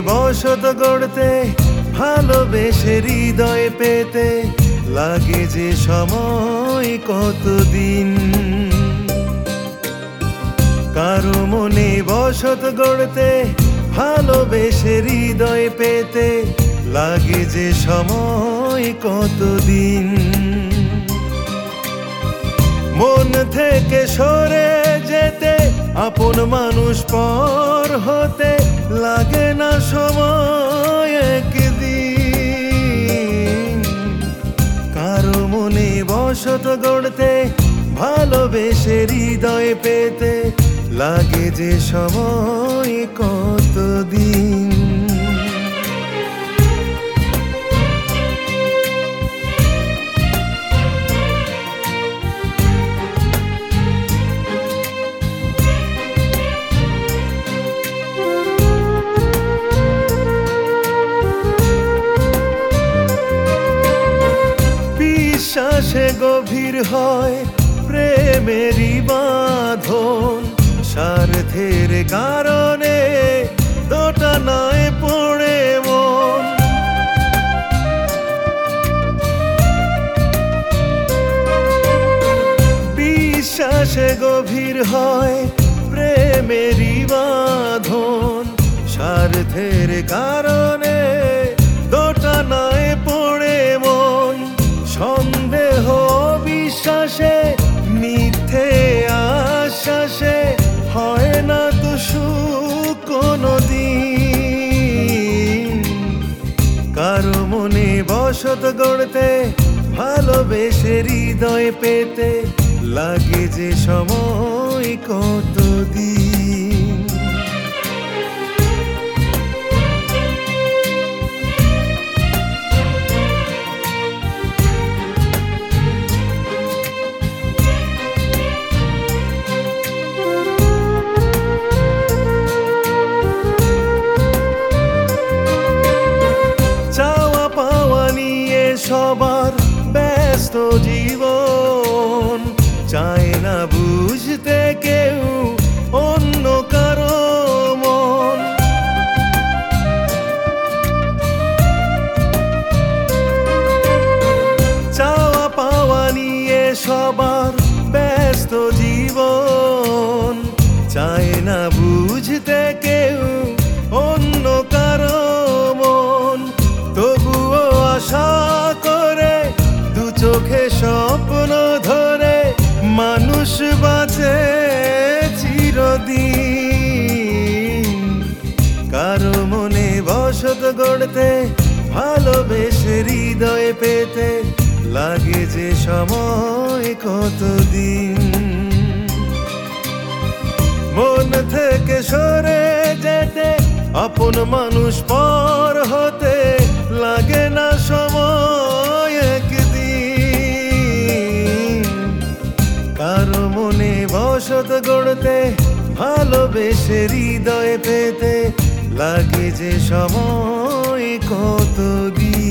বসত গড়তে, ভালোবেসে হৃদয় পেতে লাগে যে সময় কতদিন। কারো মনে বসত গড়তে, ভালোবেসে হৃদয় পেতে লাগে যে সময় কতদিন। মন থেকে সরে যেতে, আপন মানুষ পর হতে লাগে না সময় একদিন। কারো মনে বসত গড়তে, ভালোবেসে হৃদয় পেতে লাগে যে সময় কতদিন। বিশ্বাসে গভীর হয় প্রেমেরই বাঁধন, স্বার্থের কারণে দোটানায় পড়ে মন। বিশ্বাসে গভীর হয় প্রেমেরই বাঁধন, স্বার্থের কারণে দোটানায় পড়ে মন। সন্দেহ বিশ্বাসে, মিথ্যে আশ্বাসে হয় না তো সুখ কোনদিন। কারো মনে বসত গড়তে, ভালোবেসে হৃদয় পেতে লাগে যে সময় কতদিন। সবার ব্যস্ত জীবন, চায় না বুঝতে কেউ অন্য কারো মন। চাওয়া পাওয়া নিয়ে সবার ব্যস্ত জীবন, চায় না বুঝতে কেউ অন্য কারো মন। তবুও আশা করে, দু চোখে স্বপ্ন ধরে মানুষ বাঁচে চিরদিন। কারো মনে বসত গড়তে, ভালোবেসে হৃদয় পেতে লাগে যে সময় কতদিন। মন থেকে সরে যেতে, আপন মানুষ পর হতে লাগে না সময় একদিন। কারো মনে বসত গড়তে, ভালোবেসে হৃদয় পেতে লাগে যে সময় কতদিন।